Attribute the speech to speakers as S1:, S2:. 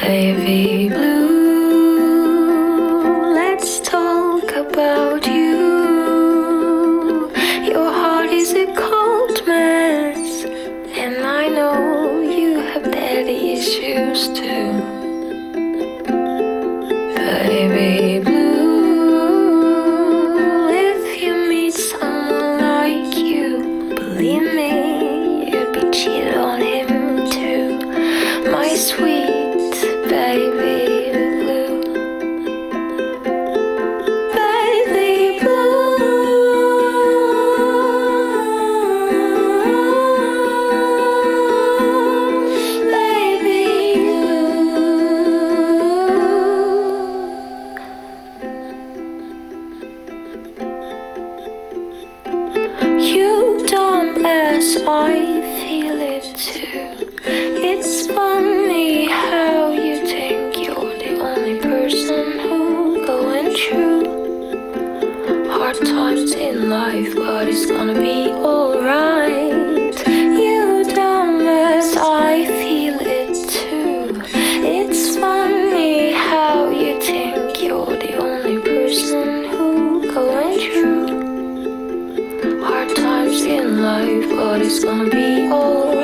S1: Baby blue, let's talk about you. Your heart is a cold mess, and I know you have daddy issues too. Baby blue, if you meet someone like you, believe me, you'd be cheated on him too. My sweet baby blue, baby blue, baby blue. You dumb ass, I feel it too. It's funny how you think you're the only person who's going through hard times in life, but it's gonna be alright. You dumbass, I feel it too. It's funny how you think you're the only person who's going through hard times in life, but it's gonna be alright.